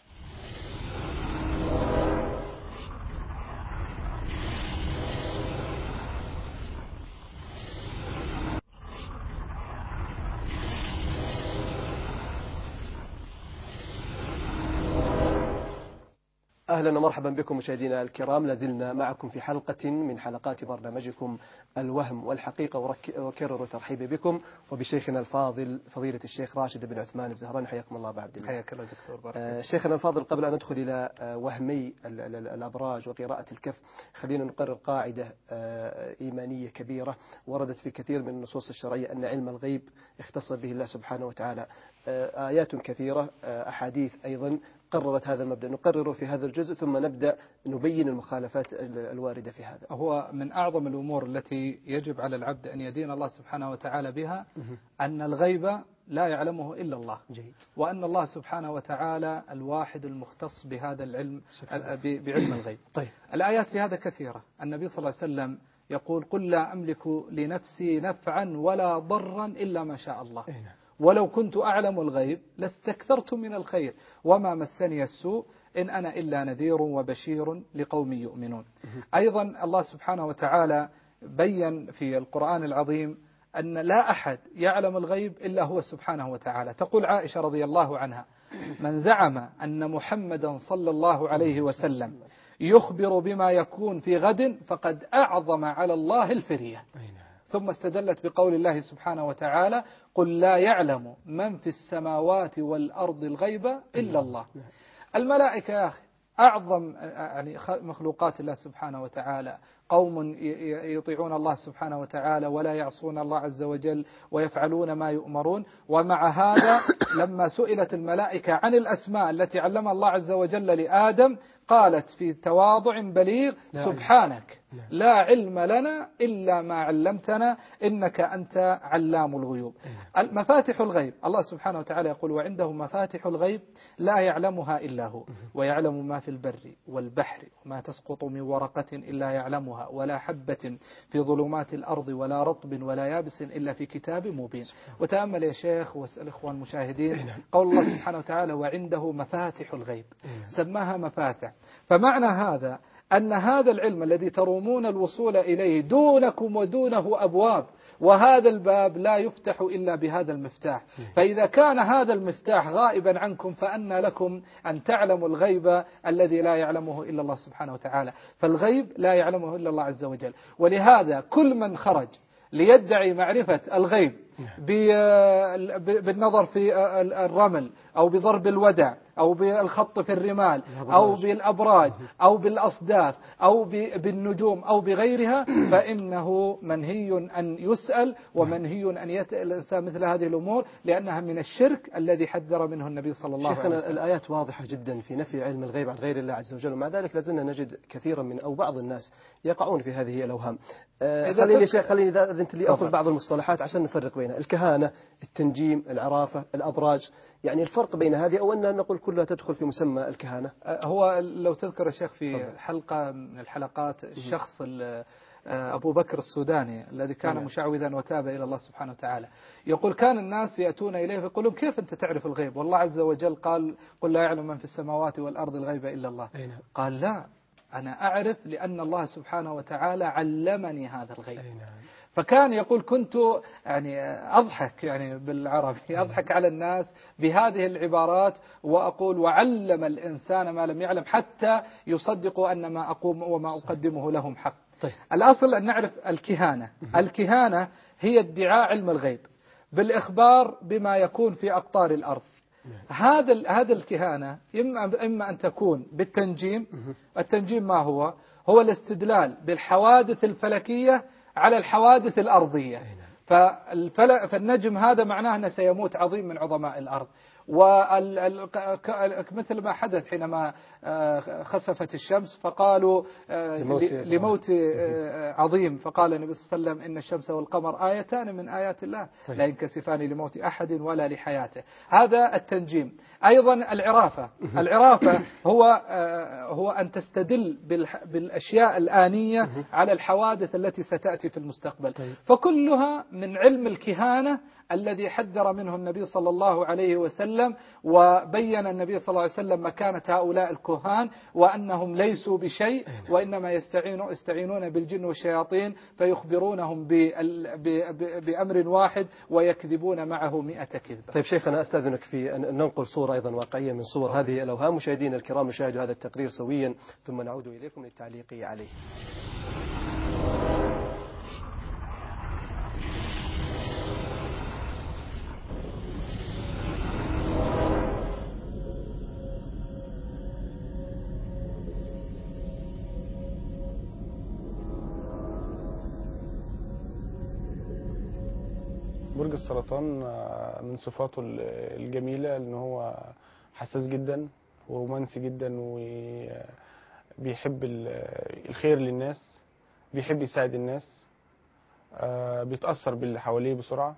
[SPEAKER 1] أهلا ومرحبا بكم مشاهدينا الكرام، لازلنا معكم في حلقة من حلقات برنامجكم الوهم والحقيقة، وكرر ترحيبي بكم وبشيخنا الفاضل فضيلة الشيخ راشد بن عثمان الزهراني. حياكم الله بعبد الله.
[SPEAKER 2] حياك الله دكتور بارك.
[SPEAKER 1] آه شيخنا الفاضل، قبل أن ندخل إلى آه وهمي الأبراج وقراءة الكف، خلينا نقرر قاعدة آه إيمانية كبيرة وردت في كثير من النصوص الشرعية أن علم الغيب اختص به الله سبحانه وتعالى. آه آيات كثيرة، آه أحاديث أيضا قررت هذا المبدأ نقرره في هذا الجزء ثم نبدأ نبين المخالفات الواردة في هذا.
[SPEAKER 2] هو من أعظم الأمور التي يجب على العبد أن يدين الله سبحانه وتعالى بها أن الغيب لا يعلمه إلا الله.
[SPEAKER 1] جيد.
[SPEAKER 2] وأن الله سبحانه وتعالى الواحد المختص بهذا العلم بعلم الغيب.
[SPEAKER 1] طيب.
[SPEAKER 2] الآيات في هذا كثيرة. النبي صلى الله عليه وسلم يقول قل لا أملك لنفسي نفعا ولا ضرا إلا ما شاء الله ولو كنت أعلم الغيب لاستكثرت من الخير وما مسني السوء إن أنا إلا نذير وبشير لقوم يؤمنون. أيضا الله سبحانه وتعالى بين في القرآن العظيم أن لا أحد يعلم الغيب إلا هو سبحانه وتعالى. تقول عائشة رضي الله عنها من زعم أن محمدا صلى الله عليه وسلم يخبر بما يكون في غد فقد أعظم على الله الفرية. ثم استدلت بقول الله سبحانه وتعالى قل لا يعلم من في السماوات والأرض الغيب إلا الله. الملائكة يا أخي أعظم يعني مخلوقات الله سبحانه وتعالى، قوم يطيعون الله سبحانه وتعالى ولا يعصون الله عز وجل ويفعلون ما يؤمرون. ومع هذا لما سئلت الملائكة عن الأسماء التي علمها الله عز وجل لآدم قالت في تواضع بليغ سبحانك لا علم لنا إلا ما علمتنا إنك أنت علام الغيوب. مفاتح الغيب الله سبحانه وتعالى يقول وعنده مفاتح الغيب لا يعلمها إلا هو ويعلم ما في البر والبحر وما تسقط من ورقة إلا يعلمها ولا حبة في ظلمات الأرض ولا رطب ولا يابس إلا في كتاب مبين. وتأمل يا شيخ واسأل إخوان المشاهدين قول الله سبحانه وتعالى وعنده مفاتح الغيب سماها مفاتح. فمعنى هذا أن هذا العلم الذي ترومون الوصول إليه دونكم ودونه أبواب وهذا الباب لا يفتح إلا بهذا المفتاح. فإذا كان هذا المفتاح غائبا عنكم فأنى لكم أن تعلموا الغيب الذي لا يعلمه إلا الله سبحانه وتعالى. فالغيب لا يعلمه إلا الله عز وجل. ولهذا كل من خرج ليدعي معرفة الغيب بالنظر في الرمل أو بضرب الودع أو بالخط في الرمال أو بالأبراج أو بالأصداف أو بالنجوم أو بغيرها فإنه منهي أن يسأل ومنهي أن يسأل الإنسان مثل هذه الأمور لأنها من الشرك الذي حذر منه النبي صلى الله عليه وسلم.
[SPEAKER 1] شيخنا الآيات واضحة جدا في نفي علم الغيب عن غير الله عز وجل ومع ذلك لازلنا نجد كثيرا من أو بعض الناس يقعون في هذه الأوهام. آه خليني شيخ خليني إذا أذنت لي أخذ بعض المصطلحات عشان نفرق بينها الكهانة التنجيم العرافة الأبراج يعني الفرق بين هذه أو أن نقول كلها تدخل في مسمى الكهانة.
[SPEAKER 2] هو لو تذكر يا شيخ في حلقة من الحلقات الشخص أبو بكر السوداني الذي كان مشعوذا وتاب إلى الله سبحانه وتعالى يقول كان الناس يأتون إليه فيقولون كيف أنت تعرف الغيب والله عز وجل قال قل لا يعلم من في السماوات والأرض الغيب إلا الله. قال لا أنا أعرف لأن الله سبحانه وتعالى علمني هذا الغيب. فكان يقول كنت يعني أضحك يعني بالعربي أضحك على الناس بهذه العبارات وأقول وعلم الإنسان ما لم يعلم حتى يصدقوا أن ما أقوم وما أقدمه لهم حق.
[SPEAKER 1] طيب.
[SPEAKER 2] الأصل أن نعرف الكهانة. الكهانة هي ادعاء علم الغيب بالإخبار بما يكون في أقطار الأرض. هذا هذا الكهانة إما إما أن تكون بالتنجيم. التنجيم ما هو؟ هو الاستدلال بالحوادث الفلكية على الحوادث الأرضية. فالنجم هذا معناه أنه سيموت عظيم من عظماء الأرض ومثل ما حدث حينما خسفت الشمس فقالوا لموت عظيم فقال النبي صلى الله عليه وسلم إن الشمس والقمر آيتان من آيات الله لا ينكسفان لموت أحد ولا لحياته. هذا التنجيم. أيضا العرافة. العرافة هو هو أن تستدل بالأشياء الآنية على الحوادث التي ستأتي في المستقبل. فكلها من علم الكهانة الذي حذر منه النبي صلى الله عليه وسلم وبين النبي صلى الله عليه وسلم مكانة هؤلاء الكهان وأنهم ليسوا بشيء وإنما يستعينون يستعينون بالجن والشياطين فيخبرونهم بأمر واحد ويكذبون معه مئة كذبة.
[SPEAKER 1] طيب شيخنا أستاذنك في أن ننقل صورة أيضا واقعية من صور هذه الأوهام. مشاهدينا الكرام نشاهدوا هذا التقرير سويا ثم نعود إليكم للتعليق عليه.
[SPEAKER 3] برج السرطان من صفاته الجميلة ان هو حساس جدا ورومانسي جدا، وبيحب الخير للناس، بيحب يساعد الناس، بيتأثر باللي حواليه بسرعة،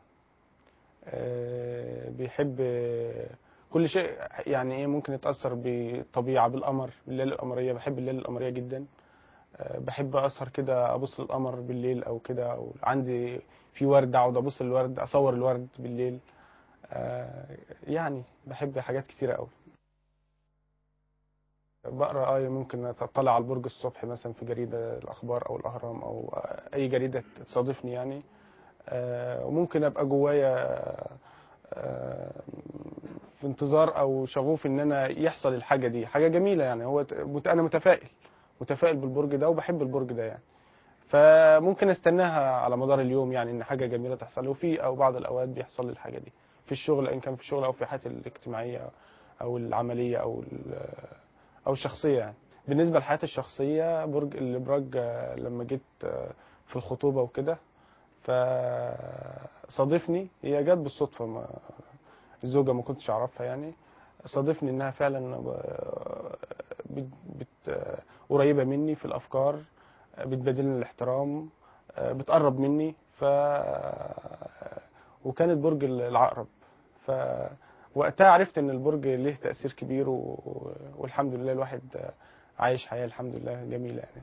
[SPEAKER 3] بيحب كل شيء، يعني ايه ممكن يتأثر بالطبيعة، بالقمر، بالليل القمرية. بحب الليل القمرية جدا، بحب أسهر كده أبص للقمر بالليل أو كده، أو عندي في ورد أقعد أبص للورد، أصور الورد بالليل. يعني بحب حاجات كتيرة قوي. بقرأ آية، ممكن أطلع على البرج الصبح مثلا في جريدة الأخبار أو الأهرام أو أي جريدة تصادفني يعني. وممكن أبقى جوايا في انتظار أو شغوف إن أنا يحصل الحاجة دي، حاجة جميلة يعني. هو أنا متفائل متفائل بالبرج ده وبحب البرج ده يعني، فممكن استناها على مدار اليوم يعني ان حاجه جميله تحصل. وفي او بعض الاوقات بيحصل لي الحاجه دي في الشغل، ان كان في الشغل او في حياتي الاجتماعيه او العمليه او او الشخصيه يعني. بالنسبه لحياتي الشخصيه، برج الابراج لما جيت في الخطوبه وكده فصادفني، هي جت بالصدفه، ما الزوجه ما كنتش اعرفها يعني، صادفني انها فعلا بت بت قريبه مني في الافكار، بتبادلني الاحترام، بتقرب مني. ف وكانت برج العقرب، فوقتها عرفت ان البرج له تأثير كبير، و... والحمد لله الواحد عايش حياة الحمد لله جميلة يعني.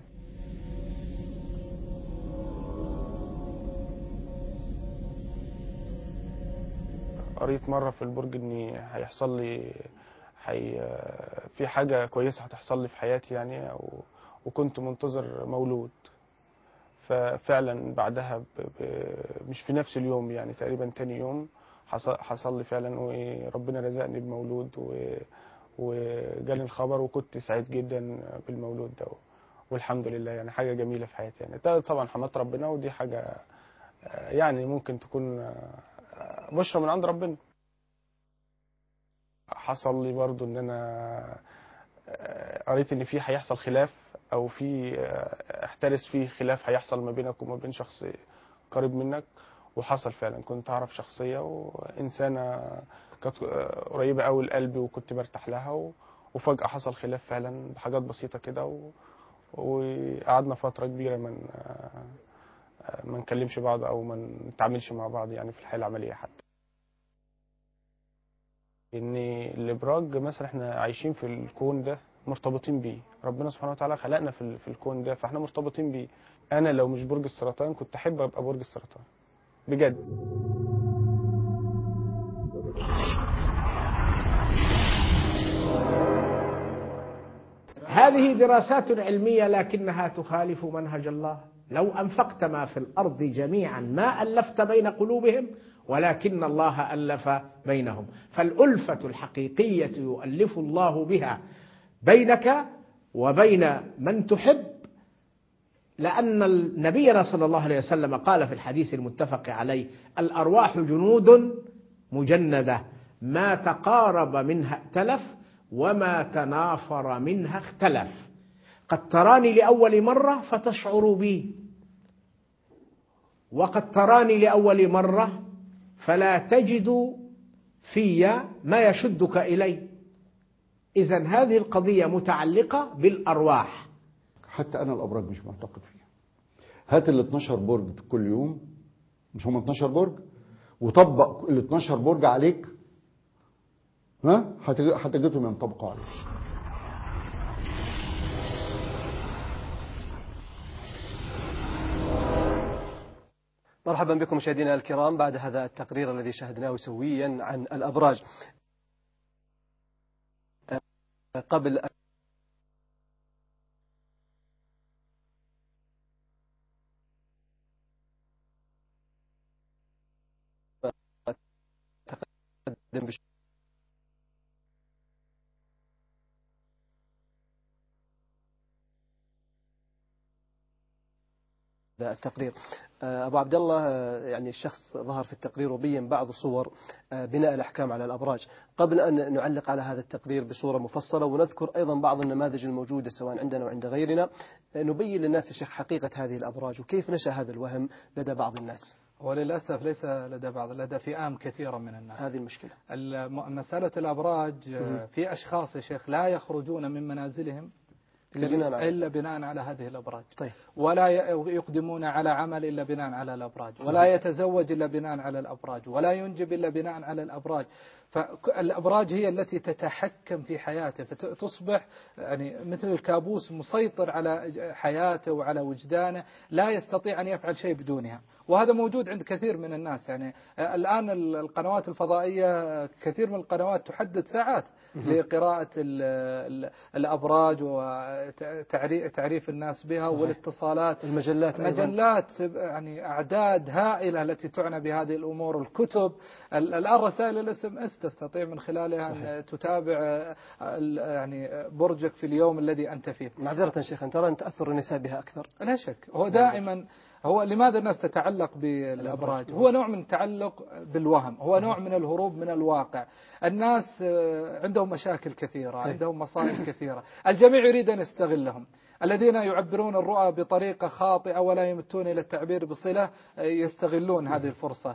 [SPEAKER 3] قريت مرة في البرج اني هيحصل لي حي... في حاجة كويسة هتحصل لي في حياتي يعني، و... وكنت منتظر مولود. ففعلا بعدها ب... ب... مش في نفس اليوم يعني، تقريبا تاني يوم حصل, حصل لي فعلا، وربنا رزقني بمولود، و... وجالي الخبر، وكنت سعيد جدا بالمولود ده، والحمد لله يعني حاجة جميلة في حياتي يعني. طبعا حمدت ربنا، ودي حاجة يعني ممكن تكون بشرى من عند ربنا. حصل لي برضو ان انا قريت ان في هيحصل خلاف، او في احترس فيه خلاف هيحصل ما بينك وما بين شخص قريب منك، وحصل فعلا. كنت اعرف شخصيه وانسانه كانت قريبه قوي لقلبي وكنت برتاح لها، وفجاه حصل خلاف فعلا بحاجات بسيطه كده، وقعدنا فتره كبيره من ما نكلمش بعض او ما نتعاملش مع بعض يعني في الحياه العمليه حتى. ان الابراج مثلا احنا عايشين في الكون ده، مرتبطين بيه، ربنا سبحانه وتعالى خلقنا في في الكون ده، فاحنا مرتبطين بيه. انا لو مش برج السرطان كنت احب ابقى برج السرطان بجد.
[SPEAKER 5] هذه دراسات علمية لكنها تخالف منهج الله. لو أنفقت ما في الأرض جميعا ما ألفت بين قلوبهم، ولكن الله ألف بينهم. فالألفة الحقيقية يؤلف الله بها بينك وبين من تحب، لأن نبينا صلى الله عليه وسلم قال في الحديث المتفق عليه: الأرواح جنود مجندة، ما تقارب منها ائتلف، وما تنافر منها اختلف. قد تراني لأول مرة فتشعر بي، وقد تراني لأول مرة فلا تجد في ما يشدك إلي. إذن هذه القضية متعلقة بالأرواح.
[SPEAKER 8] حتى أنا الأبراج مش معتقد فيها. هات ال اتناشر برج كل يوم، مش هم اتناشر برج، وطبق ال اتناشر برج عليك، ها هتجدهم ينطبقوا عليك.
[SPEAKER 1] مرحبا بكم مشاهدينا الكرام بعد هذا التقرير الذي شاهدناه سويا عن الأبراج. قبل أتقدم التقرير، أبو عبد الله، يعني الشخص ظهر في التقرير وبين بعض صور بناء الأحكام على الأبراج. قبل أن نعلق على هذا التقرير بصورة مفصلة ونذكر أيضا بعض النماذج الموجودة سواء عندنا وعند غيرنا، نبين للناس يا شيخ حقيقة هذه الأبراج وكيف نشأ هذا الوهم لدى بعض الناس.
[SPEAKER 2] وللأسف ليس لدى بعض، لدى فئام كثيرة من الناس
[SPEAKER 1] هذه المشكلة.
[SPEAKER 2] الم- مسألة الأبراج، في أشخاص يا شيخ لا يخرجون من منازلهم
[SPEAKER 1] بناء على-
[SPEAKER 2] إلا بناء على هذه الأبراج.
[SPEAKER 1] طيب.
[SPEAKER 2] ولا ي- يقدمون على عمل إلا بناء على الأبراج، ولا يتزوج إلا بناء على الأبراج، ولا ينجب إلا بناء على الأبراج. فالأبراج هي التي تتحكم في حياته، فتصبح يعني مثل الكابوس مسيطر على حياته وعلى وجدانه، لا يستطيع أن يفعل شيء بدونها. وهذا موجود عند كثير من الناس. يعني الآن القنوات الفضائية كثير من القنوات تحدد ساعات لقراءة ال- ال- الأبراج وتعريف الناس بها. صحيح. والاتصالات،
[SPEAKER 1] المجلات أيضاً.
[SPEAKER 2] مجلات يعني أعداد هائلة التي تعنى بهذه الأمور. الكتب، الآن رسائل الاس ام اس تستطيع من خلالها
[SPEAKER 1] صحيح.
[SPEAKER 2] أن تتابع يعني برجك في اليوم الذي أنت فيه.
[SPEAKER 1] معذرة شيخ، ترى أن تأثر النساء بها أكثر؟
[SPEAKER 2] لا شك. هو دائما هو لماذا الناس تتعلق بالأبراج؟ هو نوع من التعلق بالوهم، هو نوع من الهروب من الواقع. الناس عندهم مشاكل كثيرة، عندهم مصائب كثيرة، الجميع يريد أن يستغلهم. الذين يعبرون الرؤى بطريقة خاطئة ولا يمتون إلى التعبير بصلة يستغلون هذه الفرصة.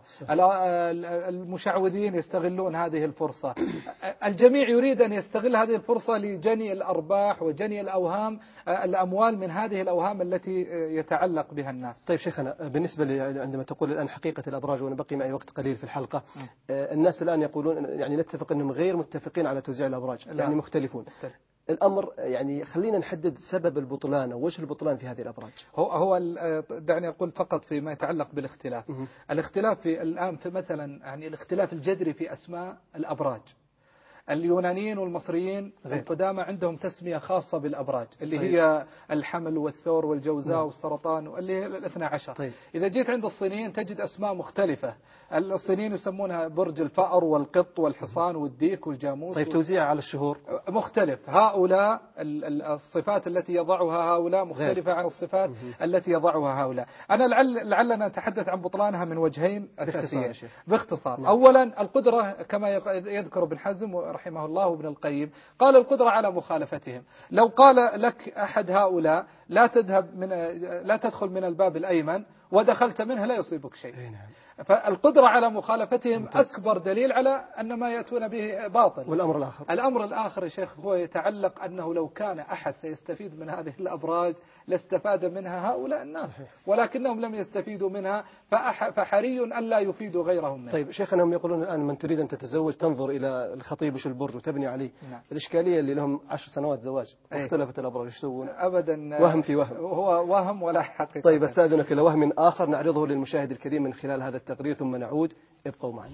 [SPEAKER 2] المشعوذين يستغلون هذه الفرصة. الجميع يريد أن يستغل هذه الفرصة لجني الأرباح وجني الأوهام، الأموال من هذه الأوهام التي يتعلق بها الناس.
[SPEAKER 1] طيب شيخنا، بالنسبة لي عندما تقول الآن حقيقة الأبراج وأنا بقي معي وقت قليل في الحلقة، الناس الآن يقولون يعني نتفق أنهم غير متفقين على توزيع الأبراج، يعني مختلفون. الأمر يعني خلينا نحدد سبب البطلان أو وجه البطلان في هذه الأبراج.
[SPEAKER 2] هو هو دعني أقول فقط فيما يتعلق بالاختلاف. م- الاختلاف في الآن في مثلا يعني الاختلاف الجذري في أسماء الأبراج. اليونانيين والمصريين القدامى عندهم تسمية خاصة بالأبراج اللي طيب. هي الحمل والثور والجوزاء والسرطان واللي هي الاثنى عشر. طيب. إذا جيت عند الصينيين تجد أسماء مختلفة. الصينيين يسمونها برج الفأر والقط والحصان والديك والجاموس.
[SPEAKER 1] طيب توزيع على الشهور
[SPEAKER 2] مختلف. هؤلاء الصفات التي يضعها هؤلاء مختلفة غير. عن الصفات مه. التي يضعها هؤلاء. أنا لعل لعلنا نتحدث عن بطلانها من وجهين أساسيين. باختصار. نعم. أولا القدرة كما يذكر ابن حزم رحمه الله وابن القيم، قال القدرة على مخالفتهم. لو قال لك أحد هؤلاء لا تذهب من لا تدخل من الباب الأيمن ودخلت منها لا يصيبك شيء. فالقدرة على مخالفتهم ممتاز. أكبر دليل على أن ما يأتون به باطل.
[SPEAKER 1] والأمر الآخر
[SPEAKER 2] الأمر الآخر يا شيخ هو يتعلق أنه لو كان أحد سيستفيد من هذه الأبراج لاستفاد منها هؤلاء الناس. صحيح. ولكنهم لم يستفيدوا منها فحري أن لا يفيدوا غيرهم منها.
[SPEAKER 1] طيب شيخنا، هم يقولون الآن من تريد أن تتزوج تنظر إلى الخطيب وش البرج وتبني عليه. نعم. الإشكالية اللي لهم عشر سنوات زواج واختلفت الأبراج ايش يسوون؟
[SPEAKER 2] أبدا
[SPEAKER 1] وهم في وهم،
[SPEAKER 2] هو وهم ولا حقيقة.
[SPEAKER 1] طيب استاذنك إلى وهم آخر نعرضه للمشاهد الكريم من خلال هذا التقرير ثم نعود، ابقوا معنا.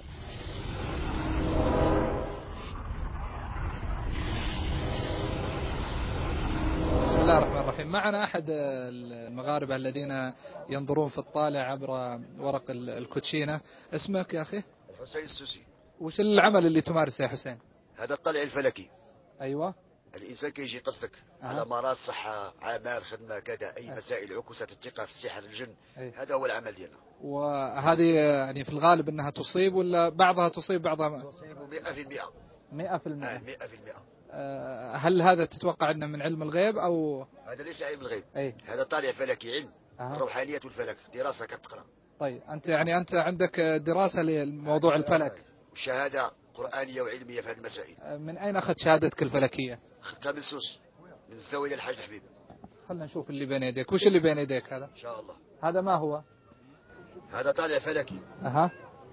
[SPEAKER 2] بسم الله الرحمن الرحيم. معنا أحد المغاربة الذين ينظرون في الطالع عبر ورق الكوتشينة. اسمك يا أخي؟
[SPEAKER 9] حسين السوسي.
[SPEAKER 2] وش العمل اللي تمارسه يا حسين؟
[SPEAKER 9] هذا الطلع الفلكي.
[SPEAKER 2] أيوة.
[SPEAKER 9] الإنسان كيجي قصدك
[SPEAKER 2] أه.
[SPEAKER 9] على مرض صحة عمل خدمة كذا أي أه. مسائل عكوسات الثقة في السحر الجن.
[SPEAKER 2] أيه.
[SPEAKER 9] هذا هو العمل ديالنا.
[SPEAKER 2] وهذه يعني في الغالب أنها تصيب ولا بعضها تصيب بعضها؟
[SPEAKER 9] تصيب مئة في المئة.
[SPEAKER 2] مئة في المئة.
[SPEAKER 9] مئة في المئة.
[SPEAKER 2] هل هذا تتوقع أنه من علم الغيب أو؟
[SPEAKER 9] هذا ليس علم الغيب.
[SPEAKER 2] أي.
[SPEAKER 9] هذا طالع فلكي، علم أه. الروحانية والفلك، دراسة كتقرأ.
[SPEAKER 2] طيب أنت يعني أنت عندك دراسة لموضوع الفلك
[SPEAKER 9] وشهادة قرآنية وعلمية في هذه المسائل.
[SPEAKER 2] من أين أخذت شهادتك الفلكية؟
[SPEAKER 9] أخذتها من سوس، من الزاوية الحاج الحبيب.
[SPEAKER 2] خلنا نشوف اللي بين يديك. وش اللي بين يديك هذا؟
[SPEAKER 9] إن شاء الله.
[SPEAKER 2] هذا ما هو؟
[SPEAKER 9] هذا طالع فلكي.
[SPEAKER 2] أها.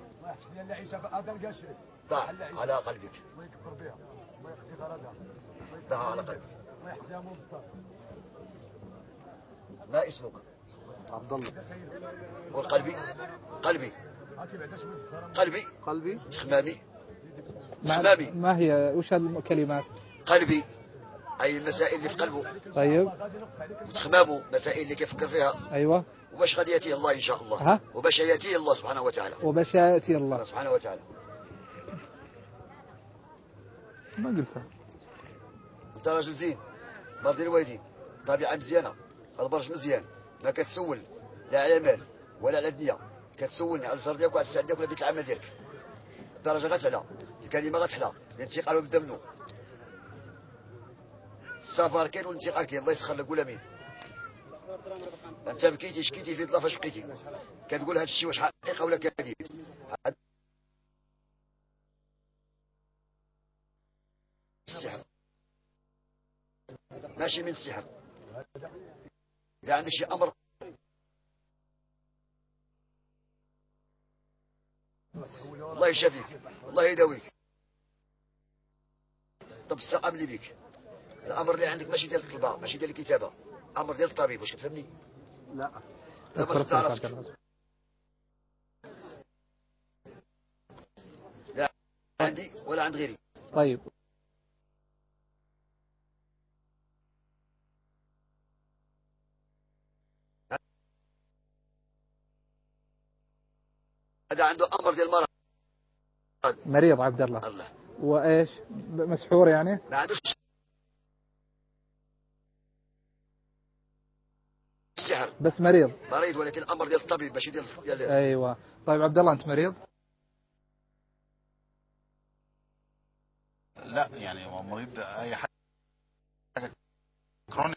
[SPEAKER 9] ضع على قلبك. ضع على قلبك. ما اسمك؟
[SPEAKER 1] عبد الله.
[SPEAKER 9] وقلبي قلبي قلبي
[SPEAKER 1] قلبي
[SPEAKER 9] تخمامي تخمامي.
[SPEAKER 2] ما هي وش الكلمات؟
[SPEAKER 9] قلبي أي المسائل اللي في قلبه.
[SPEAKER 2] طيب.
[SPEAKER 9] وتخمامه مسائل اللي كيفكر فيها.
[SPEAKER 2] أيوة.
[SPEAKER 9] وباش غادي يأتي الله إن شاء الله.
[SPEAKER 2] ها؟
[SPEAKER 9] وباش يأتي الله سبحانه وتعالى.
[SPEAKER 2] وباش يأتي الله
[SPEAKER 9] سبحانه وتعالى.
[SPEAKER 2] ما قلتها.
[SPEAKER 9] أنت راجل زين، مرضي الوالدين، طبيعة مزيانة، البرج مزيان، ما كتسول لا على مال ولا على دنيا، كتسولني على الزهر ديالك وعلى السعد ديالك ولا بيت العمل ديالك. الدرجة غتعلى، الكلمة غتحلى، الانتقال وبدا منه. السفر كاين والانتقال كاين، الله يسخر لك ولا مين. انت بكيتي شكيتي في ظلافه شقيتي كتقول هذا الشيء واش حقيقه ولا كذب. السحر ماشي من السحر. اذا عندك شي امر الله يشافيك الله يداويك. طب السقام اللي بيك الامر اللي عندك ماشي ديال الطلبه ماشي ديال الكتابه امر ديال الطبيب. واش كتفهمني؟
[SPEAKER 1] لا
[SPEAKER 9] لما صدع راسك لا عندي ولا عند غيري.
[SPEAKER 2] طيب
[SPEAKER 9] هذا عنده امر ديال المرض
[SPEAKER 2] مريض عبد الله.
[SPEAKER 9] الله
[SPEAKER 2] وايش مسحور يعني؟
[SPEAKER 9] ما عندوش السحر
[SPEAKER 2] بس مريض
[SPEAKER 9] مريض ولكن الامر ديال الطبيب ماشي ديال ديال
[SPEAKER 2] ايوه. طيب عبد الله انت مريض؟
[SPEAKER 10] لا يعني هو مريض اي حاجه كرونيك